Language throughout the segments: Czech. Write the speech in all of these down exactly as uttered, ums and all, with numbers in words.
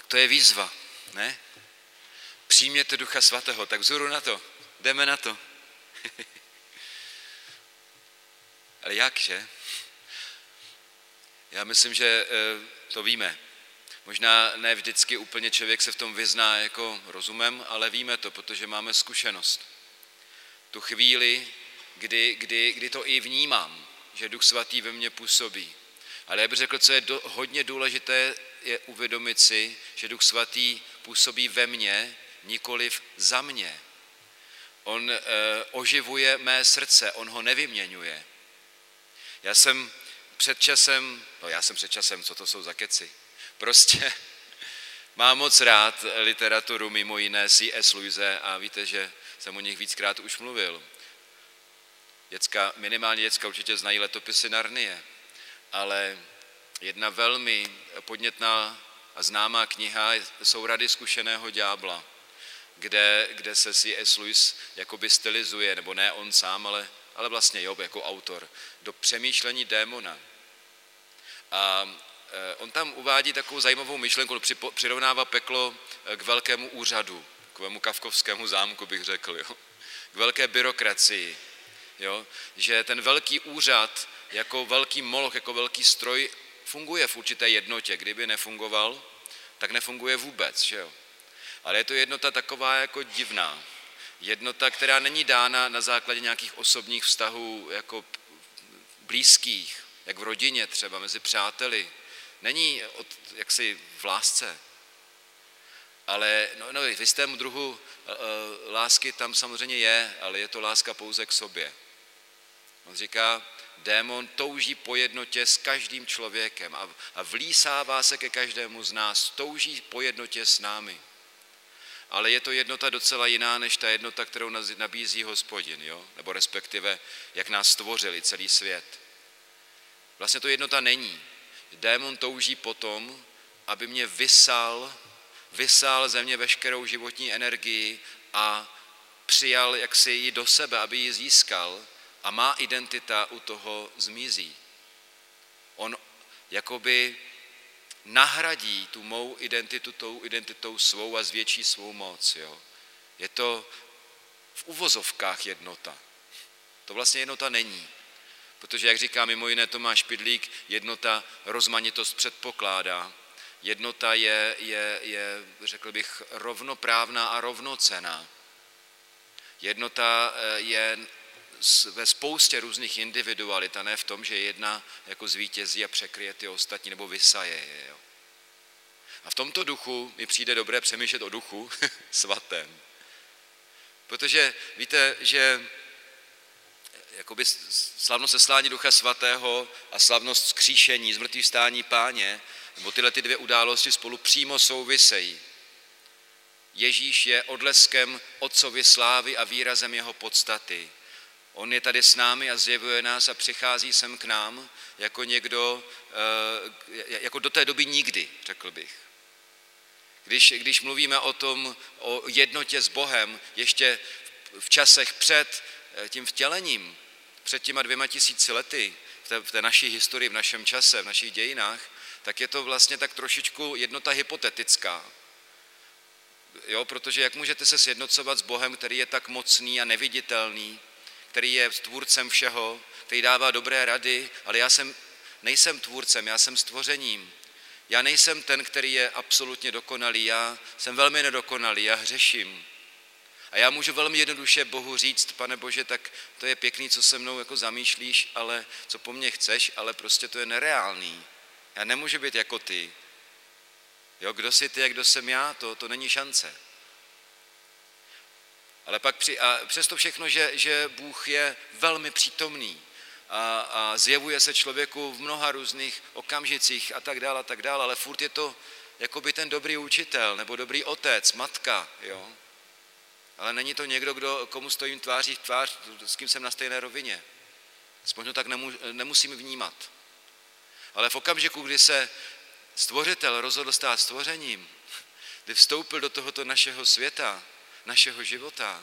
to je výzva, ne? Přijměte Ducha Svatého, tak vzhůru na to, jdeme na to. Ale jak, že? Já myslím, že to víme. Možná ne vždycky úplně člověk se v tom vyzná jako rozumem, ale víme to, protože máme zkušenost. Tu chvíli, kdy, kdy, kdy to i vnímám, že Duch Svatý ve mně působí. Ale já bych řekl, co je do, hodně důležité, je uvědomit si, že Duch Svatý působí ve mně, nikoliv za mě. On e, oživuje mé srdce, on ho nevyměňuje. Já jsem před časem, no já jsem před časem, co to jsou za keci? Prostě mám moc rád literaturu, mimo jiné C S Lewise, a víte, že jsem o nich víckrát už mluvil. Děcka, minimálně děcka určitě znají Letopisy Narnie, ale jedna velmi podnětná a známá kniha jsou Rady zkušeného ďábla, kde, kde se C S Lewis jakoby stylizuje, nebo ne on sám, ale, ale vlastně Job jako autor, do přemýšlení démona. A on tam uvádí takovou zajímavou myšlenku, přirovnává peklo k velkému úřadu, k velkému kafkovskému zámku, bych řekl, jo? K velké byrokracii. Jo? Že ten velký úřad jako velký moloch, jako velký stroj funguje v určité jednotě. Kdyby nefungoval, tak nefunguje vůbec. Že jo? Ale je to jednota taková jako divná. Jednota, která není dána na základě nějakých osobních vztahů jako blízkých, jak v rodině třeba, mezi přáteli. Není od, jaksi v lásce. Ale no, no, v jistém druhu uh, lásky tam samozřejmě je, ale je to láska pouze k sobě. On říká, démon touží po jednotě s každým člověkem a, a vlísává se ke každému z nás, touží po jednotě s námi. Ale je to jednota docela jiná, než ta jednota, kterou nabízí Hospodin, jo? Nebo respektive, jak nás stvořili celý svět. Vlastně to jednota není. Démon touží potom, aby mě vysál, vysál ze mě veškerou životní energii a přijal jaksi ji do sebe, aby ji získal, a má identita u toho zmizí. On jakoby nahradí tu mou identitu tou identitou svou a zvětší svou moc. Jo? Je to v uvozovkách jednota. To vlastně jednota není. Protože, jak říká mimo jiné Tomáš Pidlík, jednota rozmanitost předpokládá. Jednota je, je, je, řekl bych, rovnoprávná a rovnocenná. Jednota je ve spoustě různých individualit, a ne v tom, že jedna jako zvítězí a překryje ty ostatní, nebo vysaje je. Jo. A v tomto duchu mi přijde dobré přemýšlet o Duchu Svatém. Protože víte, že jakoby slavnost seslání Ducha Svatého a slavnost vzkříšení, zmrtvýchvstání Páně, nebo tyhle ty dvě události spolu přímo souvisejí. Ježíš je odleskem Otcovy slávy a výrazem jeho podstaty. On je tady s námi a zjevuje nás a přichází sem k nám jako někdo, jako do té doby nikdy, řekl bych. Když, když mluvíme o tom, o jednotě s Bohem, ještě v časech před tím vtělením, před těma dvěma tisíci lety, v té, v té naší historii, v našem čase, v našich dějinách, tak je to vlastně tak trošičku jednota hypotetická. Jo, protože jak můžete se sjednocovat s Bohem, který je tak mocný a neviditelný, který je tvůrcem všeho, který dává dobré rady, ale já jsem, nejsem tvůrcem, já jsem stvořením. Já nejsem ten, který je absolutně dokonalý, já jsem velmi nedokonalý, já hřeším. A já můžu velmi jednoduše Bohu říct, Pane Bože, tak to je pěkný, co se mnou jako zamýšlíš, ale co po mně chceš, ale prostě to je nereálný. Já nemůžu být jako ty. Jo, kdo jsi ty a kdo jsem já, to, to není šance. Ale pak při, a přesto všechno, že, že Bůh je velmi přítomný a, a zjevuje se člověku v mnoha různých okamžicích a tak dále, a tak dále, ale furt je to jakoby ten dobrý učitel nebo dobrý otec, matka, jo. Ale není to někdo, kdo, komu stojím tváří v tvář, s kým jsem na stejné rovině. Aspoň to tak nemu, nemusím vnímat. Ale v okamžiku, kdy se stvořitel rozhodl stát stvořením, kdy vstoupil do tohoto našeho světa, našeho života,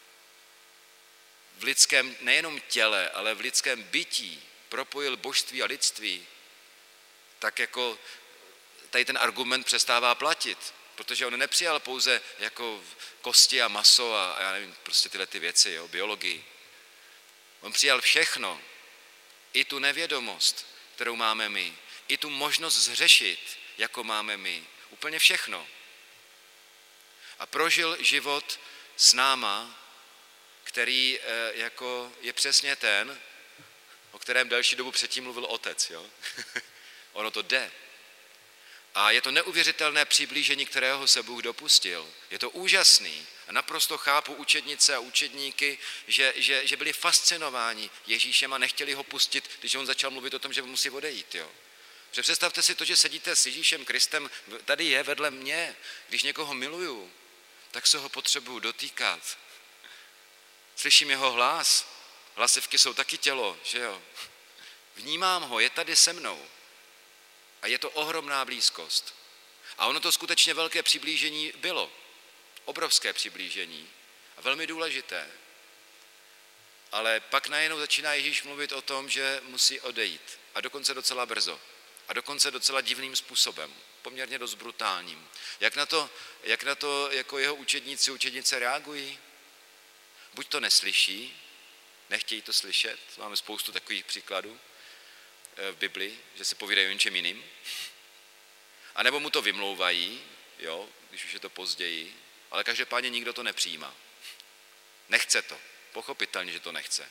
v lidském nejenom těle, ale v lidském bytí propojil božství a lidství, tak jako tady ten argument přestává platit, protože on nepřijal pouze jako kosti a maso a, a já nevím, prostě tyhle ty věci, jo, biologii. On přijal všechno, i tu nevědomost, kterou máme my, i tu možnost zhřešit, jako máme my, úplně všechno. A prožil život s náma, který e, jako je přesně ten, o kterém delší dobu předtím mluvil otec. Jo? Ono to jde. A je to neuvěřitelné přiblížení, kterého se Bůh dopustil. Je to úžasný. A naprosto chápu učednice a učedníky, že, že, že byli fascinováni Ježíšem a nechtěli ho pustit, když on začal mluvit o tom, že musí odejít. Jo? Že představte si to, že sedíte s Ježíšem Kristem, tady je vedle mě. Když někoho miluju, tak se ho potřebuju dotýkat. Slyším jeho hlas. Hlasivky jsou taky tělo, že jo? Vnímám ho, je tady se mnou. A je to ohromná blízkost. A ono to skutečně velké přiblížení bylo. Obrovské přiblížení. A velmi důležité. Ale pak najednou začíná Ježíš mluvit o tom, že musí odejít. A dokonce docela brzo. A dokonce docela divným způsobem. Poměrně dost brutálním. Jak na to, jak na to jako jeho učedníci, učednice reagují? Buď to neslyší, nechtějí to slyšet. Máme spoustu takových příkladů v Biblii, že se povídají o něčem jiným. A nebo mu to vymlouvají, jo, když už je to později, ale každopádně nikdo to nepřijímá. Nechce to. Pochopitelně, že to nechce.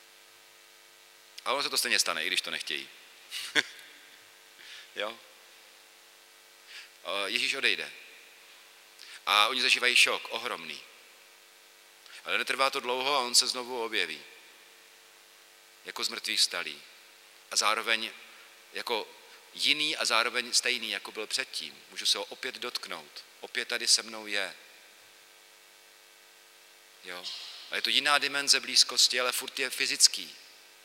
A ono se to stejně stane, i když to nechtějí. Jo? Ježíš odejde. A oni zažívají šok, ohromný. Ale netrvá to dlouho a on se znovu objeví. Jako z mrtvých vstalý. A zároveň jako jiný a zároveň stejný, jako byl předtím. Můžu se ho opět dotknout. Opět tady se mnou je. Jo. A je to jiná dimenze blízkosti, ale furt je fyzický.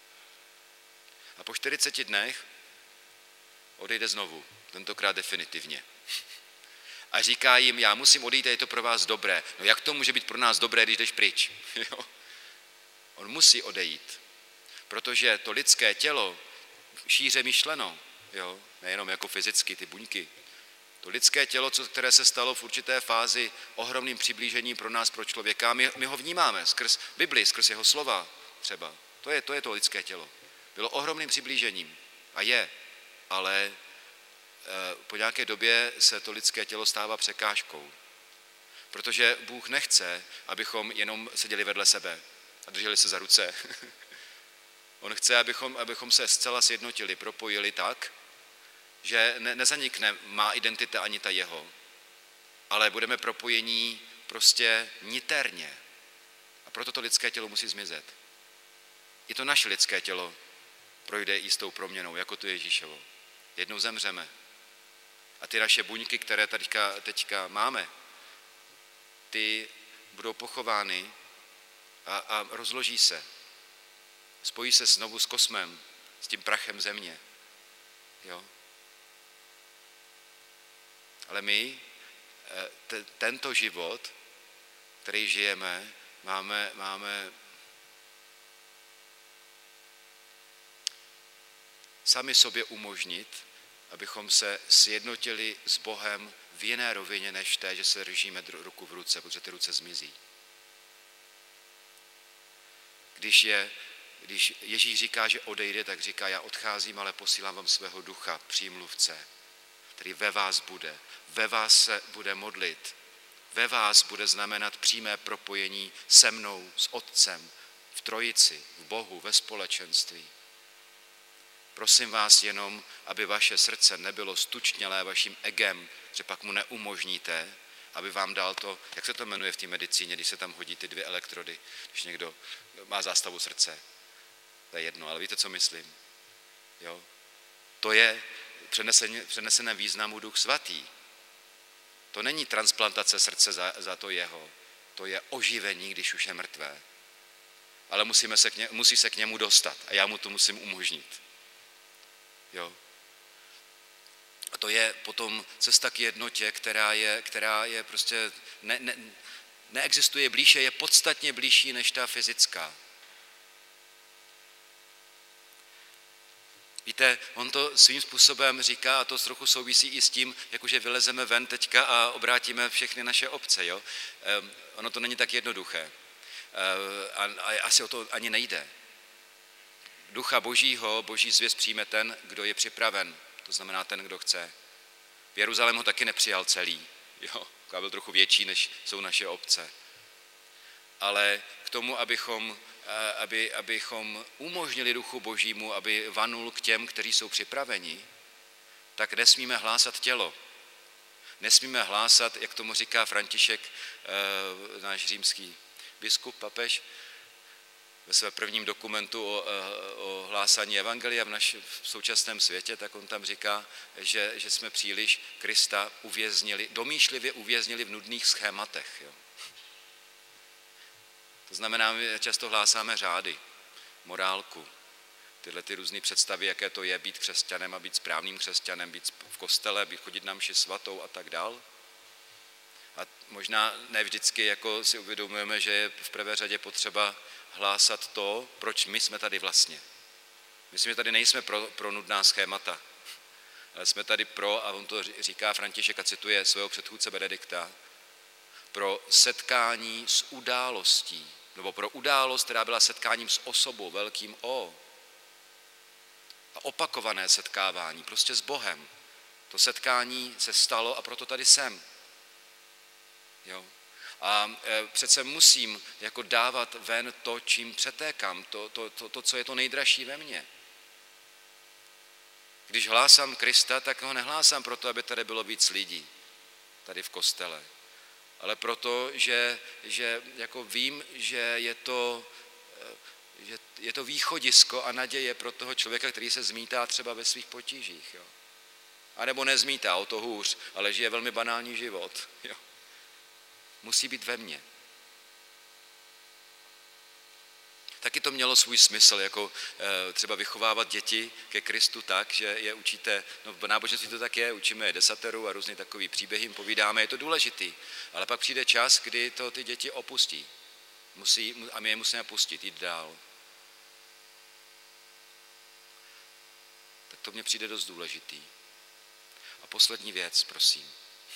A po čtyřiceti dnech odejde znovu, tentokrát definitivně. A říká jim, já musím odejít a je to pro vás dobré. No jak to může být pro nás dobré, když jdeš pryč? Jo. On musí odejít, protože to lidské tělo, šíře myšleno, jo, nejenom jako fyzicky ty buňky, to lidské tělo, které se stalo v určité fázi ohromným přiblížením pro nás, pro člověka, my, my ho vnímáme skrz Bibli, skrz jeho slova třeba. To je, to je to lidské tělo. Bylo ohromným přiblížením a je, ale e, po nějaké době se to lidské tělo stává překážkou. Protože Bůh nechce, abychom jenom seděli vedle sebe a drželi se za ruce. On chce, abychom, abychom se zcela sjednotili, propojili tak, že ne, nezanikne má identita ani ta jeho, ale budeme propojení prostě niterně. A proto to lidské tělo musí zmizet. I to naše lidské tělo projde jistou proměnou, jako to Ježíšovo. Jednou zemřeme. A ty naše buňky, které teďka, teďka máme, ty budou pochovány a, a rozloží se. Spojí se znovu s kosmem, s tím prachem země. Jo? Ale my t- tento život, který žijeme, máme, máme sami sobě umožnit, abychom se sjednotili s Bohem v jiné rovině než té, že se držíme ruku v ruce, protože ty ruce zmizí. Když, je, když Ježíš říká, že odejde, tak říká, já odcházím, ale posílám vám svého ducha, přímluvce, který ve vás bude, ve vás se bude modlit, ve vás bude znamenat přímé propojení se mnou, s Otcem, v trojici, v Bohu, ve společenství. Prosím vás jenom, aby vaše srdce nebylo stučnělé vaším egem, že pak mu neumožníte, aby vám dal to, jak se to jmenuje v té medicíně, když se tam hodí ty dvě elektrody, když někdo má zástavu srdce. To je jedno, ale víte, co myslím? Jo? To je přenesené, přenesené významu Duch Svatý. To není transplantace srdce za, za to jeho, to je oživení, když už je mrtvé. Ale musíme se k ně, musí se k němu dostat a já mu to musím umožnit. Jo? A to je potom cesta k jednotě, která je, která je prostě, ne, ne, neexistuje blíže, je podstatně blížší než ta fyzická. Víte, on to svým způsobem říká, a to trochu souvisí i s tím, jakože vylezeme ven teďka a obrátíme všechny naše obce. Jo? Um, ono to není tak jednoduché. Uh, a, a asi o to ani nejde. Ducha Božího, Boží zvěst přijme ten, kdo je připraven. To znamená ten, kdo chce. V Jeruzalému ho taky nepřijal celý. Jo? Byl trochu větší, než jsou naše obce. Ale k tomu, abychom, aby, abychom umožnili Duchu Božímu, aby vanul k těm, kteří jsou připraveni, tak nesmíme hlásat tělo. Nesmíme hlásat, jak tomu říká František, náš římský biskup, papež, ve svém prvním dokumentu o, o hlásání evangelia v našem v současném světě, tak on tam říká, že, že jsme příliš Krista uvěznili, domýšlivě uvěznili v nudných schématech. Jo. To znamená, my často hlásáme řády, morálku, tyhle ty různé představy, jaké to je být křesťanem a být správným křesťanem, být v kostele, být chodit na mši svatou a tak dál. A možná ne vždycky jako si uvědomujeme, že je v prvé řadě potřeba hlásat to, proč my jsme tady vlastně. Myslím, že tady nejsme pro, pro nudná schémata, ale jsme tady pro, a on to říká František a cituje svého předchůdce Benedikta, pro setkání s událostí, nebo pro událost, která byla setkáním s osobou, velkým O. A opakované setkávání, prostě s Bohem. To setkání se stalo a proto tady jsem. Jo? A e, přece musím jako dávat ven to, čím přetékám, to, to, to, to, co je to nejdražší ve mně. Když hlásám Krista, tak ho nehlásám proto, aby tady bylo víc lidí, tady v kostele. Ale proto, že, že jako vím, že je to, že je to východisko a naděje pro toho člověka, který se zmítá třeba ve svých potížích. Jo. A nebo nezmítá, o to hůř, ale žije velmi banální život. Jo. Musí být ve mně. Taky to mělo svůj smysl, jako e, třeba vychovávat děti ke Kristu tak, že je učíte, no v náboženství to tak je, učíme je desateru a různý takový příběhy jim povídáme, je to důležitý, ale pak přijde čas, kdy to ty děti opustí. Musí, a my je musíme pustit, jít dál. Tak to mně přijde dost důležitý. A poslední věc, prosím.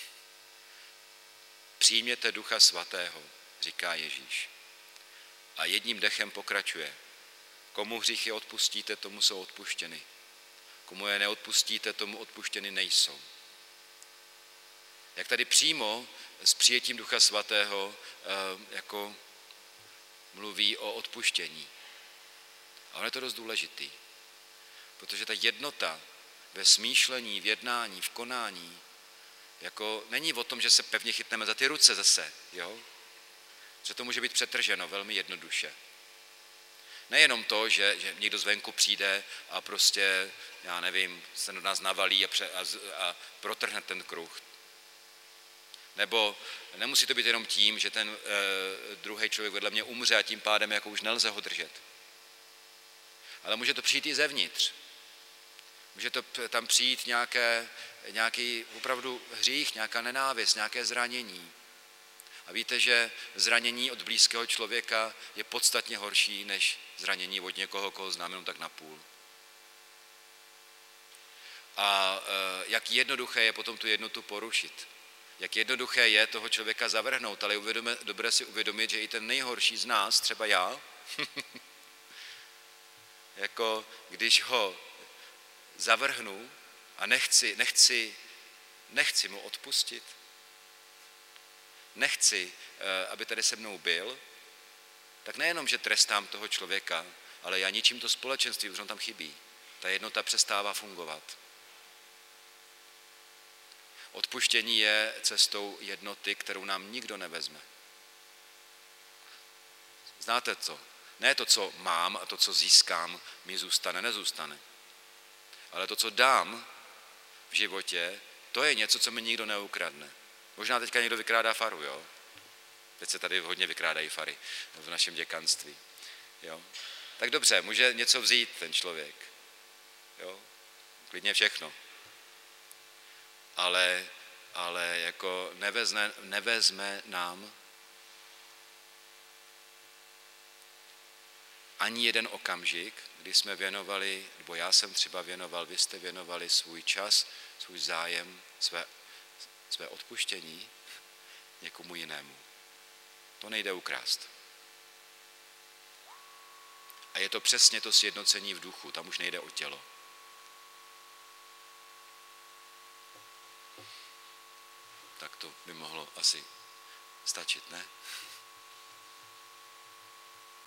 Přijměte Ducha Svatého, říká Ježíš. A jedním dechem pokračuje. Komu hříchy odpustíte, tomu jsou odpuštěny. Komu je neodpustíte, tomu odpuštěny nejsou. Jak tady přímo s přijetím Ducha Svatého jako mluví o odpuštění. A ono je to dost důležitý, protože ta jednota ve smýšlení, v jednání, v konání, jako není o tom, že se pevně chytneme za ty ruce zase, jo? Že to může být přetrženo velmi jednoduše. Nejenom to, že, že někdo zvenku přijde a prostě, já nevím, se do nás navalí a, pře, a, a protrhne ten kruh. Nebo nemusí to být jenom tím, že ten e, druhý člověk vedle mě umře a tím pádem jako už nelze ho držet. Ale může to přijít i zevnitř. Může to tam přijít nějaké, nějaký opravdu hřích, nějaká nenávist, nějaké zranění. A víte, že zranění od blízkého člověka je podstatně horší, než zranění od někoho, koho znám jenom tak napůl. A e, jak jednoduché je potom tu jednotu porušit. Jak jednoduché je toho člověka zavrhnout, ale uvědomit, dobré si uvědomit, že i ten nejhorší z nás, třeba já, jako když ho zavrhnu a nechci, nechci, nechci mu odpustit, nechci, aby tady se mnou byl, tak nejenom, že trestám toho člověka, ale já ničím to společenství, protože on tam chybí. Ta jednota přestává fungovat. Odpuštění je cestou jednoty, kterou nám nikdo nevezme. Znáte co? Ne to, co mám a to, co získám, mi zůstane, nezůstane. Ale to, co dám v životě, to je něco, co mi nikdo neukradne. Možná teďka někdo vykrádá faru, jo? Teď se tady hodně vykrádají fary v našem děkanství. Jo? Tak dobře, může něco vzít ten člověk. Jo? Klidně všechno. Ale, ale jako nevezme, nevezme nám ani jeden okamžik, kdy jsme věnovali, nebo já jsem třeba věnoval, vy jste věnovali svůj čas, svůj zájem, své, své odpuštění někomu jinému. To nejde ukrást. A je to přesně to sjednocení v duchu, tam už nejde o tělo. Tak to by mohlo asi stačit, ne?